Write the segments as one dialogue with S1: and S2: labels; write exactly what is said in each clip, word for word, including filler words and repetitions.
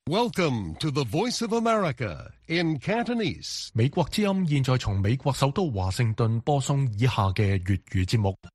S1: Welcome to the Voice of America in Cantonese.
S2: 美國之音現在從美國首都華盛頓播送以下嘅粵語節目。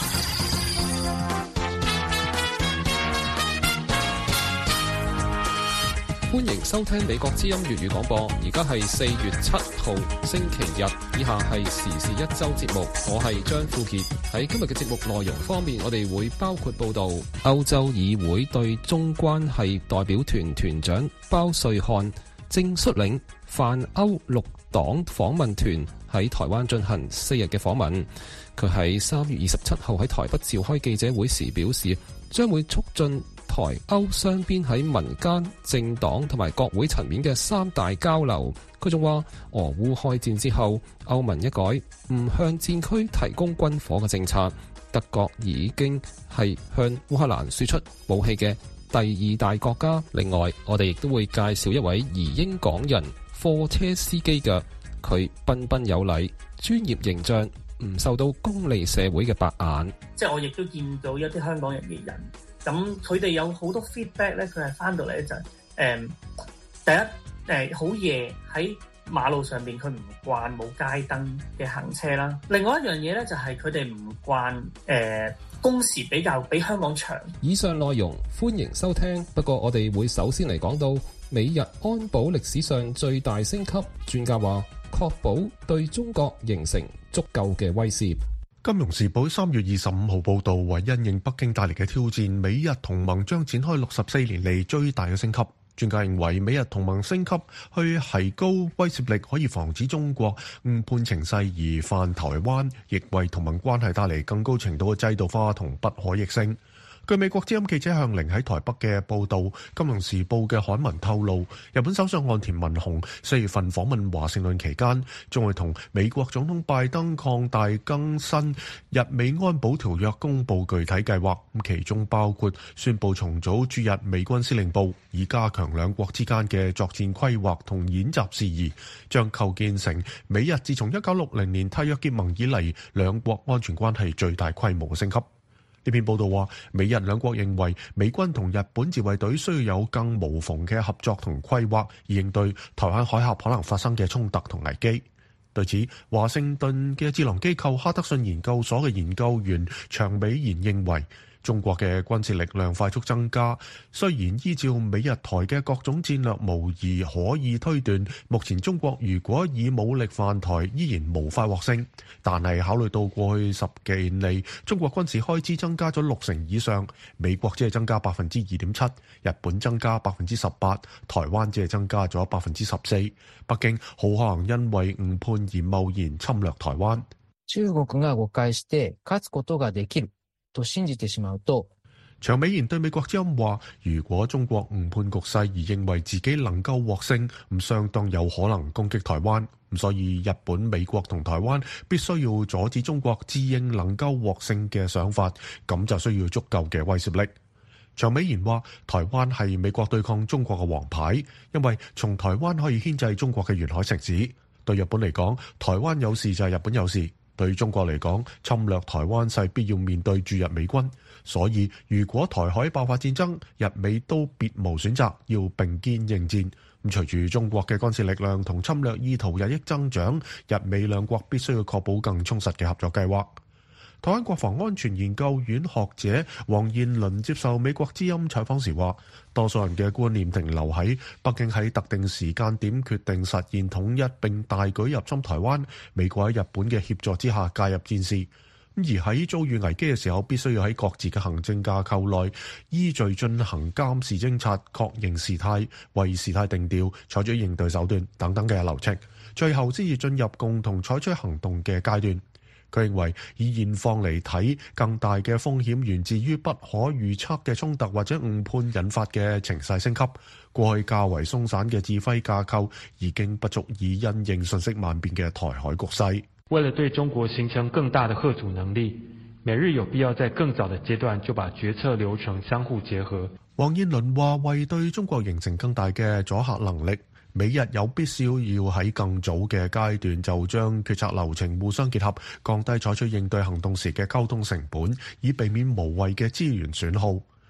S3: 歡迎收聽美國之音粵語廣播，而家係四月七號星期日，以下係時事一周節目，我係張富傑。喺今日嘅節目內容方面，我哋會包括報道歐洲議會對中關係代表團團長包瑞漢正率領泛歐六黨訪問團喺台灣進行四日嘅訪問。佢喺三月二十七號喺台北召開記者會時表示，將會促進台歐雙邊喺民間、政黨同埋國會層面嘅三大交流。佢仲話，俄烏開戰之後，歐盟一改唔向戰區提供軍火嘅政策，德國已經係向烏克蘭輸出武器嘅第二大國家。另外，我哋亦都會介紹一位移英港人貨車司機嘅，佢彬彬有禮，專業形象，唔受到功利社會嘅白眼。
S4: 即係我亦都見到一啲香港人嘅人。咁佢哋有好多 feedback 咧，佢係翻到嚟咧就係、是、誒、嗯、第一誒好夜喺馬路上邊，佢唔慣冇街燈嘅行車啦。另外一樣嘢咧就係佢哋唔慣誒、呃、工時比較比香港長。
S3: 以上內容歡迎收聽，不過我哋會首先嚟講到美日安保歷史上最大升級，專家話確保對中國形成足夠嘅威懾。
S2: 金融時報三月二十五號報導，為因應北京帶嚟嘅挑戰，美日同盟將展開六十四年嚟最大嘅升級。專家認為，美日同盟升級去提高威懾力，可以防止中國誤判情勢而犯台灣，亦為同盟關係帶嚟更高程度嘅制度化同不可逆性。據美國之音記者向玲喺台北嘅報導，《金融時報》嘅刊文透露，日本首相岸田文雄四月份訪問華盛頓期間，將會同美國總統拜登擴大更新日美安保條約，公佈具體計劃，其中包括宣布重組駐日美軍司令部，以加強兩國之間嘅作戰規劃同演習事宜，將構建成美日自從一九六零年締約結盟以嚟兩國安全關係最大規模嘅升級。呢篇報道話，美日兩國認為美軍同日本自衛隊需要有更無縫嘅合作同規劃，以應對台灣海峽可能發生嘅衝突同危機。對此，華盛頓嘅智囊機構哈德遜研究所嘅研究員長美賢認為，中國嘅軍事力量快速增加，雖然依照美日台嘅各種戰略無疑可以推斷，目前中國如果以武力犯台，依然無法獲勝。但係考慮到過去十幾年嚟，中國軍事開支增加咗六成以上，美國只係增加百分之二點七，日本增加百分之十八，台灣只係增加咗百分之十四。北京好可能因為誤判而貿然侵略台灣。
S5: 中國が誤解して勝つことができると信じてしまうと，
S2: 長美賢對美國之音話，如果中國誤判局勢而認為自己能夠獲勝，咁相當有可能攻擊台灣。咁所以日本、美國同台灣必須要阻止中國自認能夠獲勝嘅想法，咁就需要足夠嘅威懾力。長美賢話，台灣係美國對抗中國嘅王牌，因為從台灣可以牽制中國嘅沿海城市。對日本嚟講，台灣有事就係日本有事。對中國嚟講，侵略台灣勢必要面對駐日美軍，所以如果台海爆發戰爭，日美都別無選擇，要並肩應戰。咁隨住中國嘅軍事力量同侵略意圖日益增長，日美兩國必須要確保更充實嘅合作計劃。台灣國防安全研究院學者黃彥麟接受美國之音採訪時話，多數人嘅觀念停留喺北京喺特定時間點決定實現統一並大舉入侵台灣，美國喺日本嘅協助之下介入戰事。而喺遭遇危機嘅時候，必須要喺各自嘅行政架構內依序進行監視偵察，確認事態，為事態定調，採取應對手段等等嘅流程，最後先至進入共同採取行動嘅階段。佢認為，以現況嚟睇，更大嘅風險源自於不可預測嘅衝突或者誤判引發嘅情勢升級。過去較為鬆散嘅指揮架構已經不足以因應信息萬變嘅台海局勢。
S6: 為了對中國形成更大的嚇阻能力，美日有必要在更早的階段就把決策流程相互結合。
S2: 黃彥麟話：為對中國形成更大嘅阻嚇能力，美日有必要要喺更早嘅階段就將決策流程互相結合，降低採取應對行動時嘅溝通成本，以避免無謂嘅資源損耗。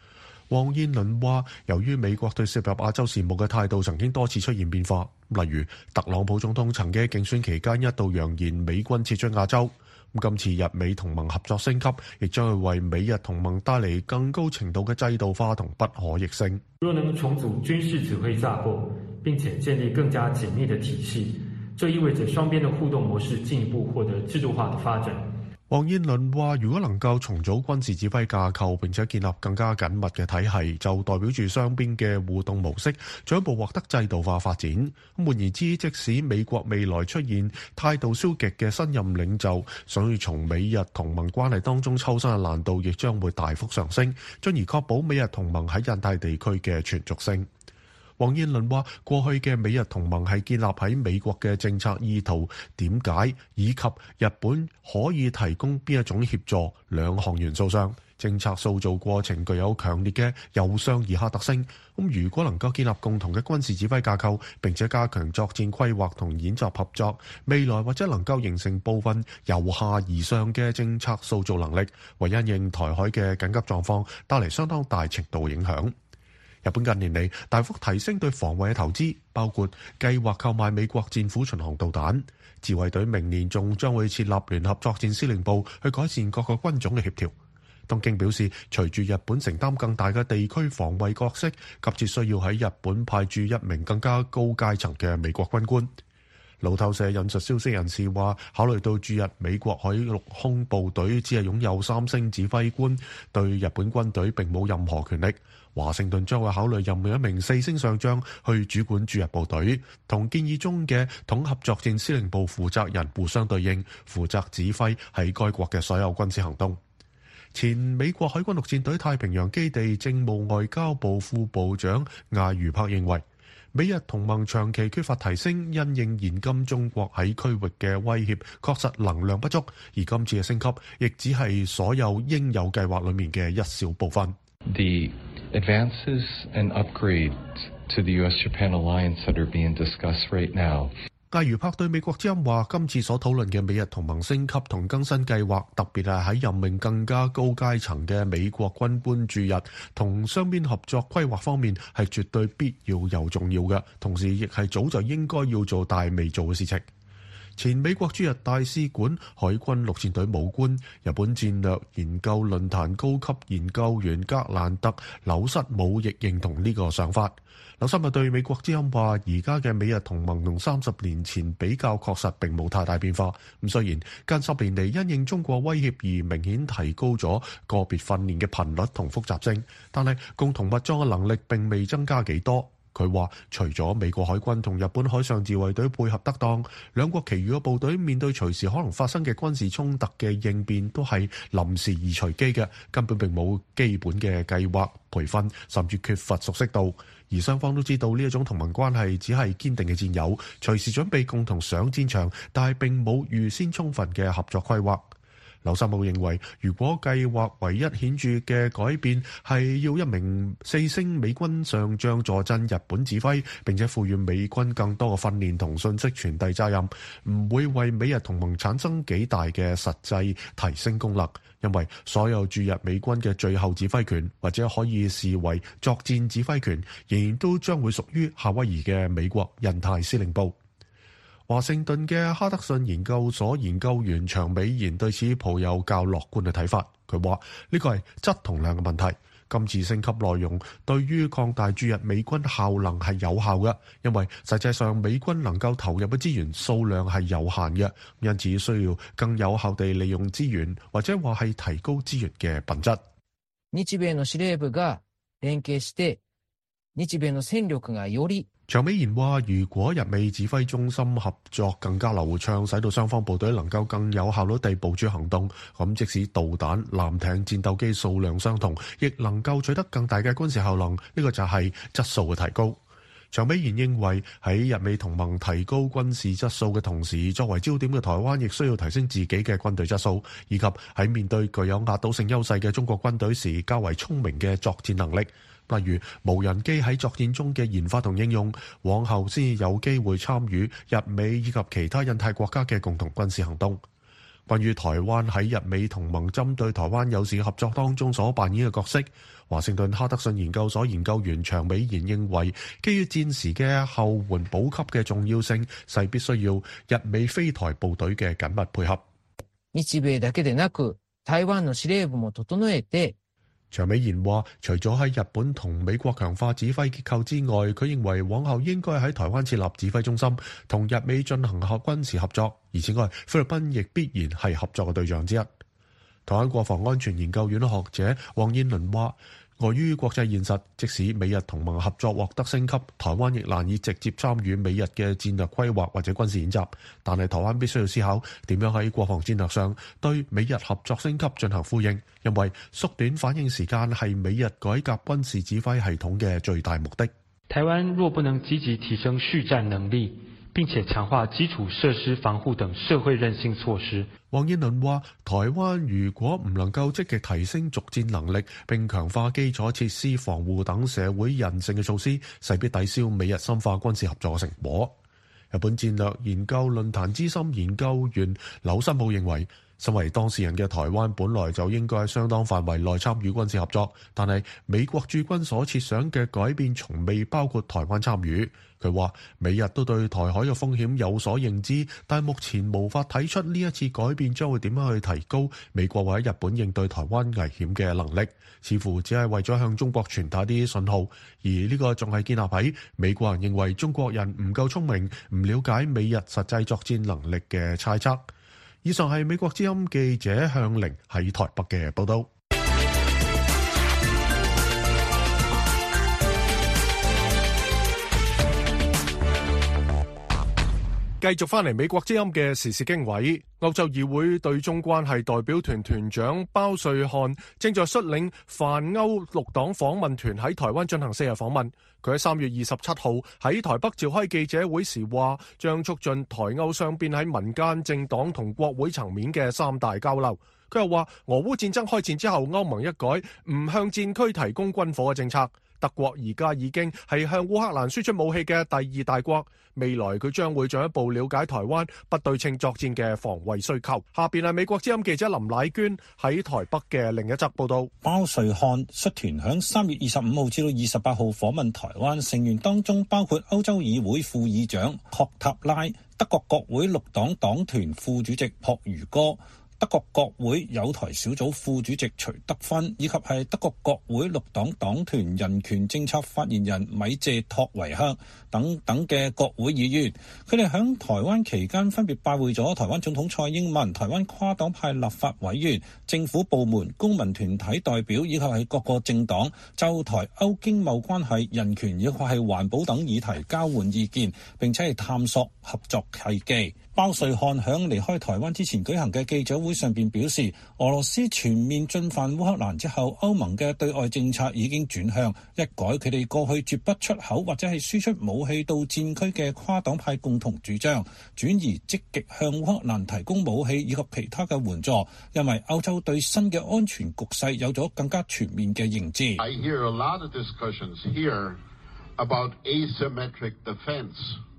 S2: 黃燕倫話，由於美國對涉入亞洲事務嘅態度曾經多次出現變化，例如特朗普總統曾經喺競選期間一度揚言美軍撤出亞洲。今次日美同盟合作升級，亦將會為美日同盟帶嚟更高程度嘅制度化同不可逆性。
S6: 若能重組軍事指揮架構，並且建立更加緊密的體系，這意味着雙邊的互動模式進一步獲得制度化的發展。
S2: 黃燕倫話，如果能夠重組軍事指揮架構並且建立更加緊密嘅體系，就代表住雙邊嘅互動模式進一步獲得制度化發展。換言之，即使美國未來出現態度消極嘅新任領袖，想要從美日同盟關係當中抽身嘅難度亦將會大幅上升，進而確保美日同盟喺印太地區嘅存續性。黃燕倫話，過去嘅美日同盟係建立喺美國嘅政策意圖點解以及日本可以提供邊一種協助兩項元素上。政策塑造過程具有強烈嘅由上而下特性。咁如果能夠建立共同嘅軍事指揮架構，並且加強作戰規劃同演習合作，未來或者能夠形成部分由下而上嘅政策塑造能力，為因應台海嘅緊急狀況帶嚟相當大程度影響。日本近年嚟大幅提升對防衛嘅投資，包括計劃購買美國戰斧巡航導彈。自衛隊明年仲將會設立聯合作戰司令部，去改善各個軍種嘅協調。東京表示，隨住日本承擔更大嘅地區防衛角色，急切需要喺日本派駐一名更加高階層嘅美國軍官。路透社引述消息人士話，考慮到駐日美國海陸空部隊只係擁有三星指揮官，對日本軍隊並冇任何權力。華盛頓將會考慮任命一名四星上將去主管駐日部隊，同建議中嘅統合作戰司令部負責人互相對應，負責指揮喺該國嘅所有軍事行動。前美國海軍陸戰隊太平洋基地政務外交部副部長艾如柏認為，美日同盟長期缺乏提升，因應現今中國喺區域嘅威脅，確實能量不足，而今次嘅升級亦只係所有應有計劃裡面嘅一小部分。
S7: The advances and upgrades to the U S Japan alliance that are being discussed right now.
S2: 艾如柏對美國之音話，今次所討論嘅美日同盟升級同更新計劃，特別係喺任命更加高階層嘅美國軍官駐日同雙邊合作規劃方面，係絕對必要又重要嘅，同時亦係早就應該要做但未做嘅事情。前美國駐日大使館海軍陸戰隊武官、日本戰略研究論壇高級研究員格蘭特紐瑟姆亦認同呢個想法。紐瑟姆對美國之音話，而家嘅美日同盟同三十年前比較確實並冇太大變化。咁雖然近十年嚟因應中國威脅而明顯提高咗個別訓練嘅頻率同複雜性，但係共同物裝嘅能力並未增加幾多。佢話，除咗美國海軍同日本海上自衛隊配合得當，兩國其餘嘅部隊面對隨時可能發生嘅軍事衝突嘅應變都係臨時而隨機嘅，根本並冇基本嘅計劃、培訓，甚至缺乏熟悉度。而雙方都知道呢一種同盟關係只係堅定嘅戰友，隨時準備共同上戰場，但係並冇預先充分嘅合作規劃。紐瑟姆認為，如果計劃唯一顯著嘅改變係要一名四星美軍上將坐鎮日本指揮，並且賦予美軍更多嘅訓練同信息傳遞責任，唔會為美日同盟產生幾大嘅實際提升功能，因為所有駐日美軍嘅最後指揮權或者可以視為作戰指揮權，仍然都將會屬於夏威夷嘅美國印太司令部。華盛頓嘅哈德遜研究所研究員長美賢對此抱有較樂觀嘅睇法。佢話呢個係質同量嘅問題。今次升級內容對於擴大駐日美軍效能係有效嘅，因為實際上美軍能夠投入嘅資源數量係有限嘅，因此需要更有效地利用資源，或者話係提高資源嘅品質。
S5: 日米の司令部が連携して日米の戦力がより
S2: 長美賢話，如果日美指揮中心合作更加流暢，使到雙方部隊能夠更有效率地部署行動，咁即使導彈、艦艇、戰鬥機數量相同，亦能夠取得更大嘅軍事效能。呢、這個就係質素嘅提高。長美賢認為喺日美同盟提高軍事質素嘅同時，作為焦點嘅台灣亦需要提升自己嘅軍隊質素，以及喺面對具有壓倒性優勢嘅中國軍隊時，較為聰明嘅作戰能力。例如無人機喺作戰中嘅研發同應用，往後先有機會參與日美以及其他印太國家嘅共同軍事行動。 關於台灣喺日美同盟針對台灣有事合作當中所扮演嘅角色，華盛頓哈德遜研究所研究員長美賢認為，基於戰時嘅後援補給嘅重要性，勢必須要日美菲台部隊嘅緊密配合。
S5: 日米だけでなく、台灣の司令部も整えて。
S2: 長美賢話，除咗喺日本同美國強化指揮結構之外，佢認為往後應該喺台灣設立指揮中心，同日美進行核軍事合作。而此外，菲律賓亦必然係合作嘅對象之一。台灣國防安全研究院學者黃燕倫話，礙於國際現實，即使美日同盟合作獲得升級，台灣亦難以直接參與美日嘅戰略規劃或者軍事演習。但係台灣必須要思考點樣喺國防戰略上對美日合作升級進行呼應，因為縮短反應時間係美日改革軍事指揮系統嘅最大目的。
S6: 台灣若不能積極提升續戰能力，並且強化基礎設施防護等社會韌性措施。
S2: 黃燕倫話，台灣如果唔能夠積極提升續戰能力，並強化基礎設施防護等社會韌性嘅措施，勢必抵消美日深化軍事合作嘅成果。日本戰略研究論壇資深研究員柳新武認為，身為當事人嘅台灣本來就應該喺相當範圍內參與軍事合作，但係美國駐軍所設想嘅改變從未包括台灣參與。佢話美日都對台海嘅風險有所認知，但目前無法睇出呢一次改變將會點樣去提高美國或者日本應對台灣危險嘅能力，似乎只係為咗向中國傳達啲信號，而呢個仲係建立喺美國人認為中國人唔夠聰明、唔了解美日實際作戰能力嘅猜測。以上係美國之音記者向玲喺台北嘅報道。繼續翻嚟美國之音嘅時事經緯，歐洲議會對中關係代表團團長包瑞漢正在率領泛歐綠黨訪問團喺台灣進行四日訪問。佢喺三月二十七號喺台北召開記者會時話，將促進台歐雙邊喺民間、政黨同國會層面嘅三大交流。佢又話，俄烏戰爭開戰之後，歐盟一改唔向戰區提供軍火嘅政策。德國而家已經係向烏克蘭輸出武器嘅第二大國，未來佢將會進一步了解台灣不對稱作戰嘅防衛需求。下邊係美國之音記者林乃娟喺台北嘅另一則報道。
S8: 包瑞漢率團響三月二十五號至到二十八號訪問台灣，成員當中包括歐洲議會副議長霍塔拉、德國國會綠黨黨團副主席朴如歌、德國國會友台小組副主席徐德芬，以及係德國國會綠黨黨團人權政策發言人米謝托維克等等嘅國會議員。佢哋喺台灣期間分別拜會咗台灣總統蔡英文、台灣跨黨派立法委員、政府部門、公民團體代表，以及係各個政黨，就台歐經貿關係、人權以及係環保等議題交換意見，並且係探索合作契機。包瑞漢響離開台灣之前舉行嘅記者會上邊表示，俄羅斯全面進犯烏克蘭之後，歐盟嘅對外政策已經轉向一改佢哋過去絕不出口或者係輸出武器到戰區嘅跨黨派共同主張，轉而積極向烏克蘭提供武器以及其他嘅援助，因為歐洲對新嘅安全局勢有咗更加全面嘅認知。
S9: I hear a lot of discussions here about asymmetric defense.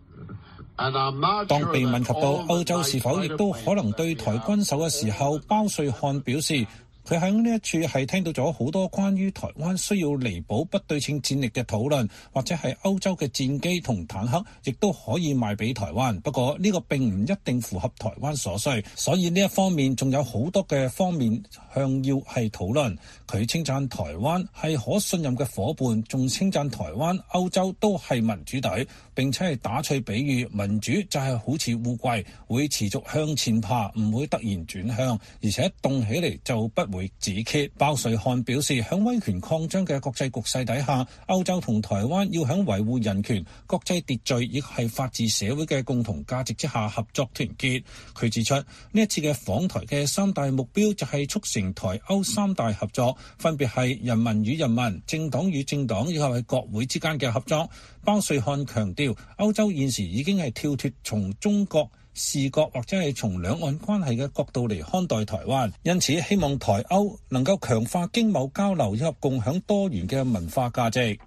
S8: 當被問及到歐洲是否亦都可能對台軍售嘅時候，包瑞漢表示，佢喺呢一處係聽到咗好多關於台灣需要彌補不對稱戰力嘅討論，或者係歐洲嘅戰機同坦克亦都可以賣俾台灣。不過呢個並唔一定符合台灣所需，所以呢一方面仲有好多嘅方面向要係討論。佢稱讚台灣係可信任嘅夥伴，仲稱讚台灣、歐洲都係民主隊，並且係打趣比喻民主就係好似烏龜，會持續向前爬，唔會突然轉向，而且動起嚟就不會止歇。包瑞漢表示，響威權擴張嘅國際局勢底下，歐洲同台灣要響維護人權、國際秩序亦係法治社會嘅共同價值之下合作團結。佢指出，呢一次嘅訪台嘅三大目標就係促成台歐三大合作，分別係人民與人民、政黨與政黨以及係國會之間嘅合作。包瑞漢強調，歐洲現時已經係跳脫從中國視角或者係從兩岸關係嘅角度嚟看待台灣，因此希望台歐能夠強化經貿交流以及共享多元嘅文化價值。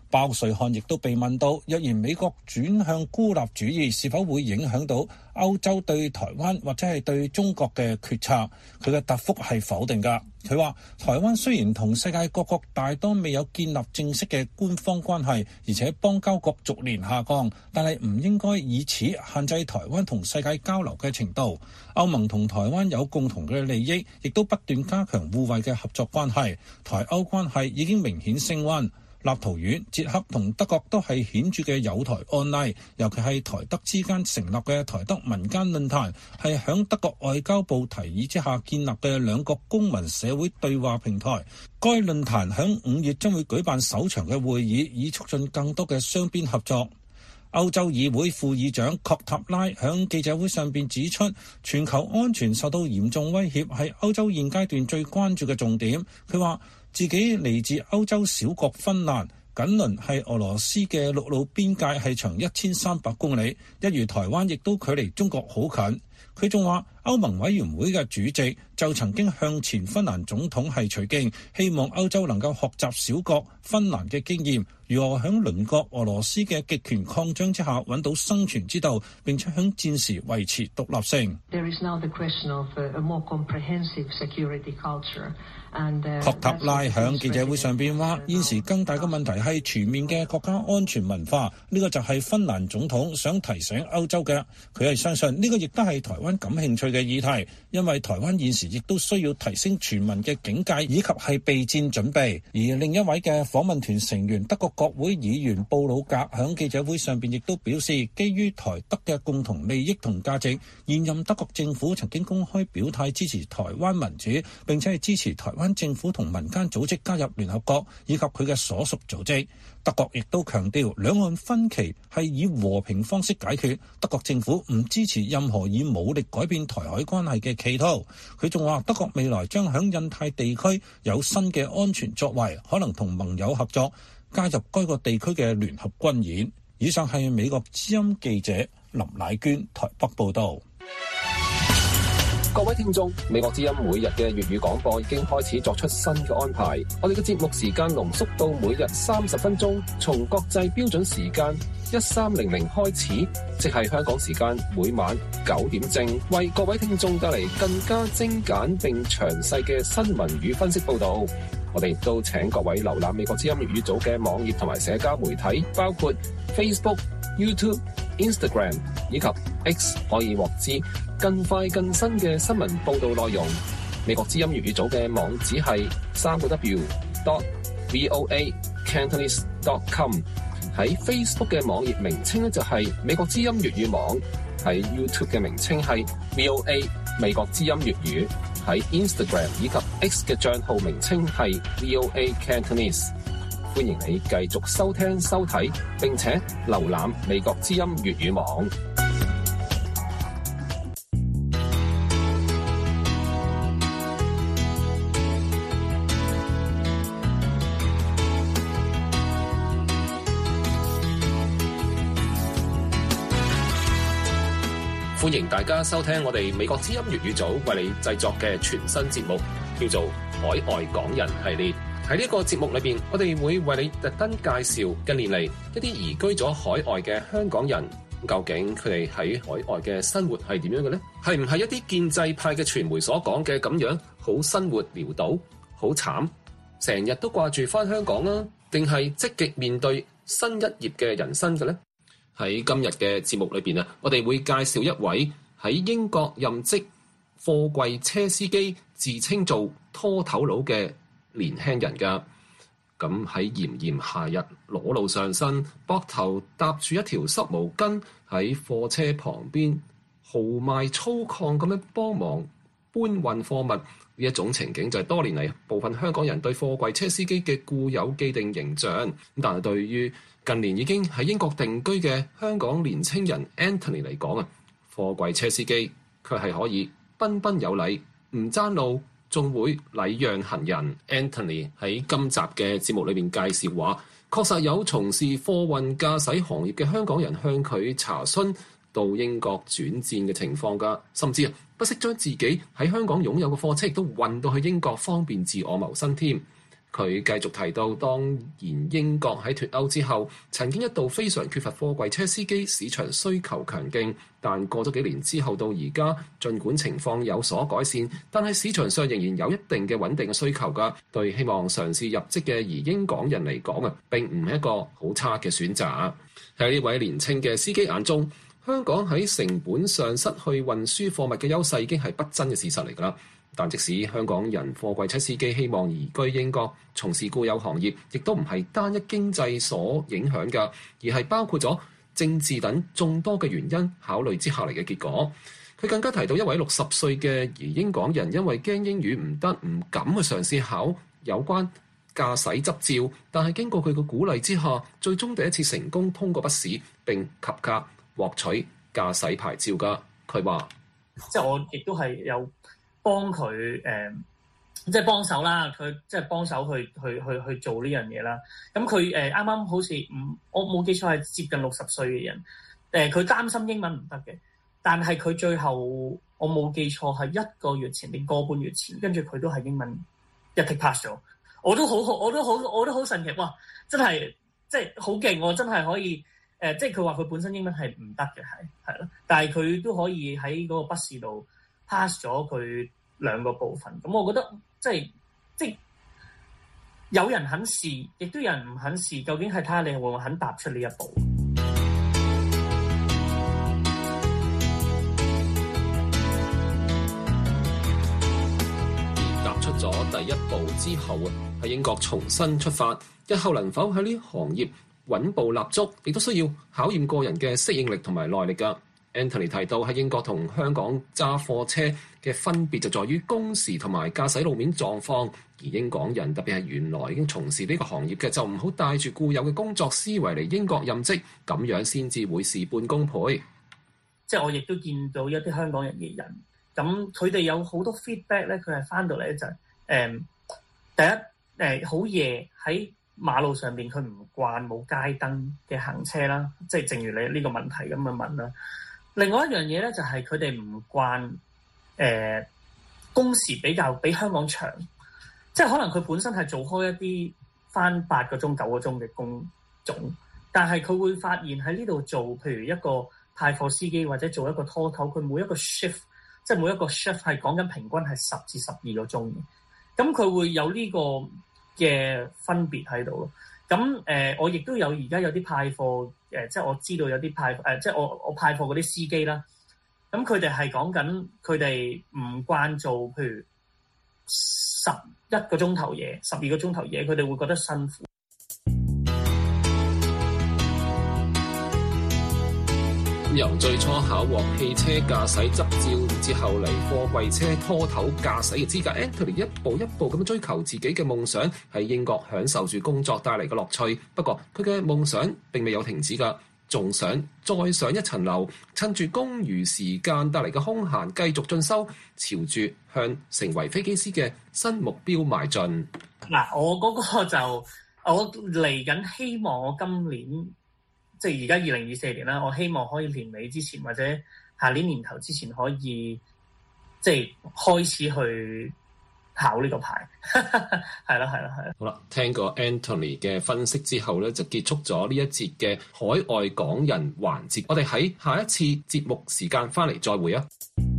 S8: 包瑞漢亦都被問到，若然美國轉向孤立主義，是否會影響到歐洲對台灣或者係對中國嘅決策？佢嘅答覆係否定㗎。佢話：台灣雖然同世界各國大多未有建立正式嘅官方關係，而且邦交國逐年下降，但係唔應該以此限制台灣同世界交流嘅程度。歐盟同台灣有共同嘅利益，亦都不斷加強互惠嘅合作關係。台歐關係已經明顯升溫。立陶宛、捷克同德國都係顯著嘅友台案例，尤其係台德之間成立嘅台德民間論壇，係響德國外交部提議之下建立嘅兩國公民社會對話平台。該論壇響五月將會舉辦首場嘅會議，以促進更多嘅雙邊合作。歐洲議會副議長確塔拉響記者會上邊指出，全球安全受到嚴重威脅，係歐洲現階段最關注嘅重點。佢話自己嚟自歐洲小國芬蘭，緊鄰係俄羅斯嘅陸路邊界係長一千三百公里，一如台灣亦都距離中國好近。佢仲話歐盟委員會嘅主席就曾經向前芬蘭總統係取經，希望歐洲能夠學習小國芬蘭嘅經驗，如何喺鄰國俄羅斯嘅極權擴張之下揾到生存之道，並且喺戰時維持獨立性。
S10: There is now the question of a more comprehensive security culture.
S8: 確塔拉響記者會上邊話，現時更大嘅問題係全面嘅國家安全文化，呢個就係芬蘭總統想提醒歐洲嘅。佢係相信呢個亦都係台灣感興趣嘅議題，因為台灣現時亦都需要提升全民嘅警戒以及係備戰準備。而另一位嘅訪問團成員德國國會議員布魯格響記者會上邊亦都表示，基於台德嘅共同利益同價值，現任德國政府曾經公開表態支持台灣民主，並且係支持台灣政府同民間組織加入聯合國以及佢嘅所屬組織。德國亦都強調兩岸分歧係以和平方式解決，德國政府唔支持任何以武力改變台海關係嘅企圖。佢仲話德國未來將響印太地區有新嘅安全作為，可能同盟友合作加入該個地區嘅聯合軍演。以上係美國之音記者林乃娟台北報道。
S3: 各位聽眾，美國之音每日嘅粵語廣播已經開始作出新嘅安排，我哋嘅節目時間濃縮到每日三十分鐘，從國際標準時間一三零零開始，即係香港時間每晚九點正，為各位聽眾帶嚟更加精簡並詳細嘅新聞與分析報道。我哋亦都請各位瀏覽美國之音粵語組嘅網頁同埋社交媒體，包括 Facebook、YouTube、Instagram 以及 X， 可以獲知更快更新嘅新聞報道內容。美國之音粵語組嘅網址係三個 W dot V O A Cantonese dot com。喺 Facebook 嘅網頁名稱咧就係美國之音粵語網，喺 YouTube 嘅名稱係 V O A 美國之音粵語，喺 Instagram 以及 X 嘅賬號名稱係 V O A Cantonese。歡迎你繼續收聽收睇，並且瀏覽美國之音粵語網。歡迎大家收聽我哋美國之音粵語組為你製作嘅全新節目，叫做《海外港人系列》。喺呢個節目裏邊，我哋會為你特登介紹近年嚟一啲移居咗海外嘅香港人，究竟佢哋喺海外嘅生活係點樣嘅呢？係唔係一啲建制派嘅傳媒所講嘅咁樣，好生活潦倒，好慘，成日都掛住返香港啊？定係積極面對新一頁嘅人生嘅呢？喺今日嘅節目裏邊啊，我哋會介紹一位喺英國任職貨櫃車司機，自稱做拖頭佬嘅年輕人㗎。咁喺炎炎夏日裸露上身，膊頭搭住一條濕毛巾，喺貨車旁邊豪邁粗獷咁樣幫忙搬運貨物，呢一種情景就係多年嚟部分香港人對貨櫃車司機嘅固有既定形象。但係對於近年已經喺英國定居嘅香港年青人 Anthony 嚟講啊，貨櫃車司機卻係可以彬彬有禮，唔爭路，仲會禮讓行人。Anthony 喺今集嘅節目裏面介紹話，確實有從事貨運駕駛行業嘅香港人向佢查詢到英國轉戰嘅情況㗎，甚至啊不惜將自己喺香港擁有嘅貨車亦都運到去英國，方便自我謀生添。 佢繼續提到，當然英國喺脫歐之後，曾經一度非常缺乏貨櫃車司機，市場需求強勁。但過咗幾年之後到而家，儘管情況有所改善，但係市場上仍然有一定嘅穩定嘅需求㗎。對希望嘗試入職嘅移英港人嚟講啊，並唔係一個好差嘅選擇。喺呢位年輕嘅司機眼中，香港喺成本上失去運輸貨物嘅優勢已經係不爭嘅事實嚟㗎啦。但即使香港人貨櫃車司機希望移居英國從事固有行業，亦都唔係單一經濟所影響㗎，而係包括咗政治等眾多嘅原因考慮之下嚟嘅結果。佢更加提到一位六十歲嘅移英港人，因為驚英語唔得，唔敢去嘗試考有關駕駛執照，但係經過佢嘅鼓勵之下，最終第一次成功通過筆試並及格獲取駕駛牌照㗎。佢話：
S4: 即係我亦都係有幫佢誒、呃，即係幫手啦。佢即係幫手去去去去做呢樣嘢啦。咁佢誒啱啱好似唔，我冇記錯係接近六十歲嘅人。誒、呃，佢擔心英文唔得嘅，但係佢最後我冇記錯係一個月前定個半月前，跟住佢都係英文一 take pass 咗。我都好，我都好，我都好神奇哇！真係即係好勁，我真係可以誒、呃，即係佢話佢本身英文係唔得嘅，係係咯，但係佢都可以喺嗰個筆試度 pass 咗佢兩個部分。咁我覺得即係即係有人肯試，亦都有人唔肯試，究竟係睇下你會唔會肯踏出呢一步。
S3: 咗第一步之後啊，喺英國重新出發，日後能否喺呢行業穩步立足，亦都需要考驗個人嘅適應力同埋耐力㗎。Anthony 提到喺英國同香港揸貨車嘅分別就在於工時同埋駕駛路面狀況，而英港人特別係原來已經從事呢個行業嘅，就唔好帶住固有嘅工作思維嚟英國任職，咁樣先至會事半功倍。
S4: 即係我亦都見到一啲香港人嘅人，咁佢哋有好多 feedback 咧，佢係翻到嚟咧就係、是。誒、嗯，第一誒好夜喺馬路上邊，佢唔慣冇街燈嘅行車啦，即係正如你呢個問題咁嘅問啦。另外一樣嘢咧就係佢哋唔慣誒、呃、工時比較比香港長，即係可能佢本身係做開一啲返八個鐘九個鐘嘅工種，但係佢會發現喺呢度做，譬如一個派貨司機或者做一個拖頭，佢每一個 shift 即係每一個 shift 係講緊平均係十至十二個鐘嘅。咁佢會有呢個嘅分別喺度咯。咁誒、呃，我亦都有而家有啲派貨誒、呃，即係我知道有啲派誒、呃，即係我我派貨嗰啲司機啦。咁佢哋係講緊佢哋唔慣做，譬如十一個鐘頭嘢、十二個鐘頭嘢，佢哋會覺得辛苦。
S3: 由最初考獲汽車駕駛執照之後嚟貨櫃車拖頭駕駛嘅資格 ，Anthony 一步一步咁追求自己嘅夢想，喺英國享受住工作帶嚟嘅樂趣。不過佢嘅夢想並未有停止㗎，仲想再上一層樓，趁住公餘時間帶嚟嘅空閒繼續進修，朝住向成為飛機師嘅新目標邁進。
S4: 嗱，我嗰個就我嚟緊，希望我今年。即係而家二零二四年啦，我希望可以年尾之前或者下年年頭之前可以即係開始去考呢個牌，係啦係啦係啦。
S3: 好啦，聽過 Anthony 嘅分析之後咧，就結束咗呢一節嘅海外港人環節。我哋喺下一次節目時間翻嚟再會啊！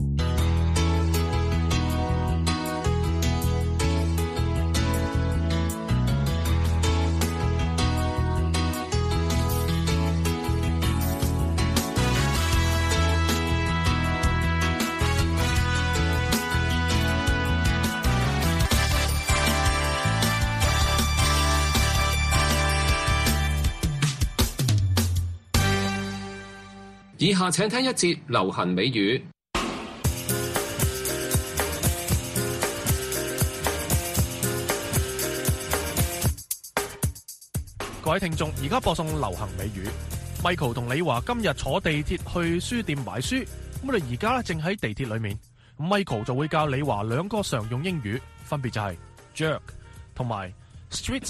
S3: 以下請聽一節流行美語。
S11: 各位聽眾，而家播送流行美語。Michael 同你話今日坐地鐵去書店買書，咁我哋而家咧正喺地鐵裏面。Michael 就會教你話兩個常用英語，分別就係 jerk 同埋 street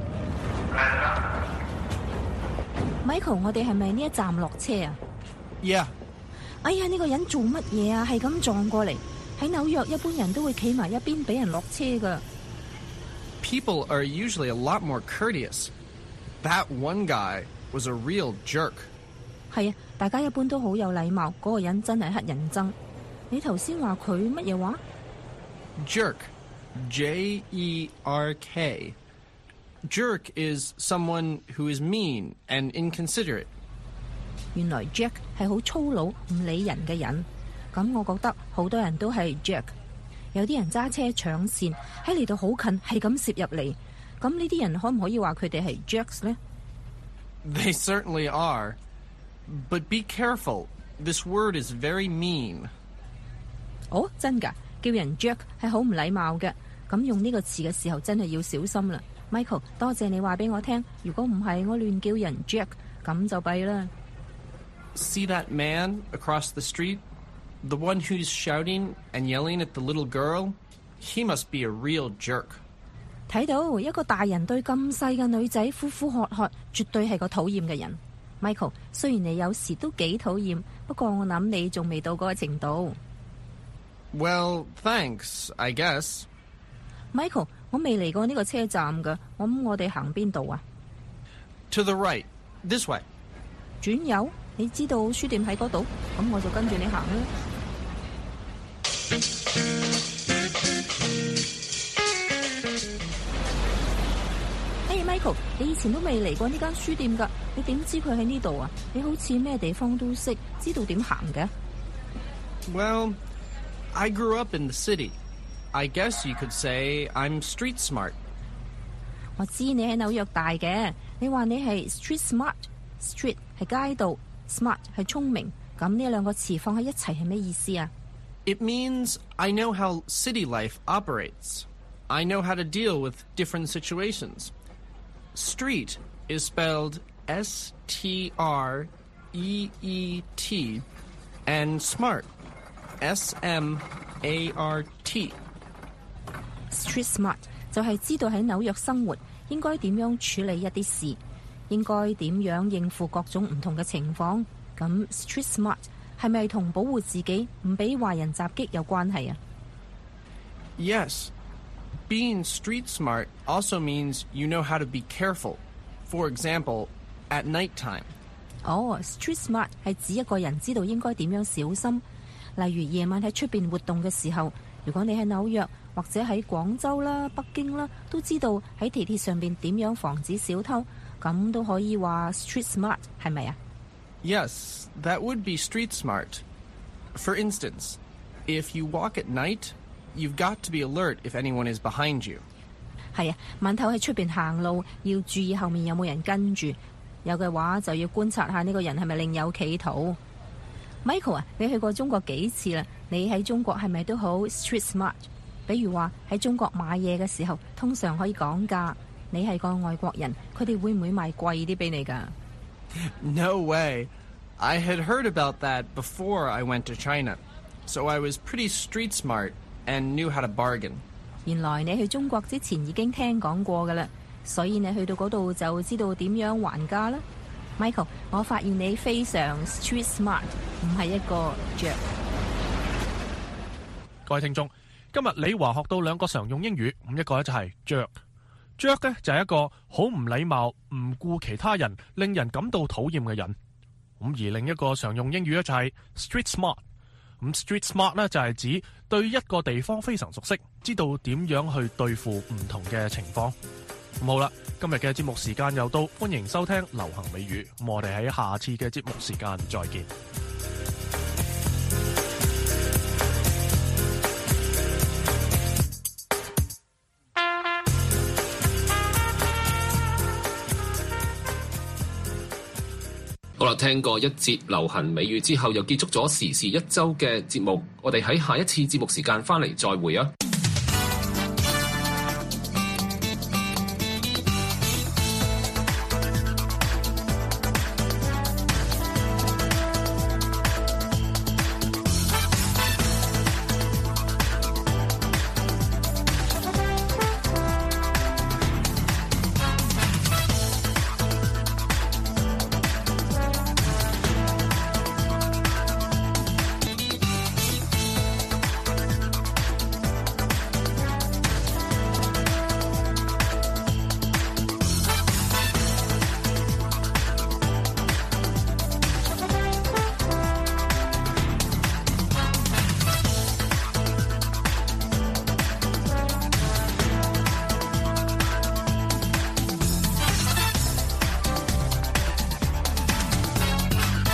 S11: smart。Michael，
S12: 我哋係咪呢一站落車啊
S11: ？Yeah。
S12: 哎呀，呢個人做乜嘢啊？係咁撞過嚟。喺紐約，一般人都會企埋一邊俾人落車噶。
S13: People are usually a lot more courteous. That one guy was a real jerk.
S12: 係啊，大家一般都好有禮貌，嗰個人真係乞人憎。你頭先話佢乜嘢話
S13: ？Jerk, J E R K. Jerk is someone who is mean and inconsiderate.
S12: 原來 Jack 係好粗魯唔理人嘅人，咁我覺得好多人都係 Jack。有啲人揸車搶線喺嚟到好近，係咁攝入嚟，咁呢啲人可唔可以話佢哋係 Jacks 呢？
S13: They certainly are. But be careful. This word is very mean.
S12: 哦，真㗎，叫人 Jack 係好唔禮貌嘅，咁用呢個詞嘅時候真係要小心啦。Michael， 多謝你話俾我聽，如果唔係我亂叫人 Jack， 咁就弊啦。
S13: See that man across the street? The one who's shouting and yelling at the little girl? He must be a real jerk.
S12: 睇到一個大人對咁細嘅女仔呼呼喝喝，絕對係個討厭嘅人。Michael， 雖然你有時都幾討厭，不過我諗你仲未到嗰個程度。
S13: Well, thanks, I guess.
S12: Michael， 我未嚟過呢個車站㗎，我諗我哋行邊度啊
S13: ？To the right, this way.
S12: 轉右？你知道書店喺嗰度，咁我就跟住你行啦。Hey Michael， 你以前都未嚟過呢間書店㗎，你點知佢喺呢度啊？你好似咩地方都識，知道點行嘅。
S13: Well, I grew up in the city. I guess you could say I'm street smart.
S12: 我知你喺紐約大嘅，你話你係 street smart。Street 係街道 ，smart 係聰明，咁呢兩個詞放喺一齊係咩意思啊？
S13: It means I know how city life operates. I know how to deal with different situations. Street is spelled S T R E E T, and smart, S M A R T.
S12: Street smart 就係知道喺紐約生活應該點樣處理一啲事，應該點樣應付各種唔同嘅情況。咁 street smart 係咪同保護自己唔俾壞人襲擊有關係啊？
S13: Yes. Being street smart also means you know how to be careful. For example, at nighttime.
S12: 哦 street smart 係指一個人知道應該點樣小心。例如夜晚喺出邊活動嘅時候，如果你喺紐約或者喺廣州啦、北京啦，都知道喺地鐵上邊點樣防止小偷，咁都可以話 street smart 係咪啊？
S13: Yes, that would be street smart. For instance, if you walk at night, you've got to be alert if anyone is behind you.
S12: 係啊，晚頭喺出邊行路要注意後面有冇人跟住，有嘅話就要觀察下呢個人係咪另有企圖。Michael 啊，你去過中國幾次啦？你喺中國係咪都好 street smart？ 比如話喺中國買嘢嘅時候，通常可以講價。你係個外國人，佢哋會唔會賣貴啲俾你㗎？
S13: No way. I had heard about that before I went to China, so I was pretty street smart and knew how to bargain.
S12: 原來你去中國之前已經聽講過㗎啦，所以你去到嗰度就知道點樣還價啦。Michael， 我發現你非常 street smart， 唔係一個 jerk。
S11: 各位聽眾，今日李華學到兩個常用英語，咁一個咧就係 jerk。jerk 咧就係一個好唔禮貌、唔顧其他人、令人感到討厭嘅人。咁而另一個常用英語咧就係 street smart。咁 street smart 咧就係指對一個地方非常熟悉，知道點樣去對付唔同嘅情況。咁好啦，今日嘅節目時間又到，歡迎收聽流行美語。咁我哋喺下次嘅節目時間再見。
S3: 好啦，聽過一節流行美語之後，又結束咗時事一周嘅節目。我哋喺下一次節目時間翻嚟再會啊！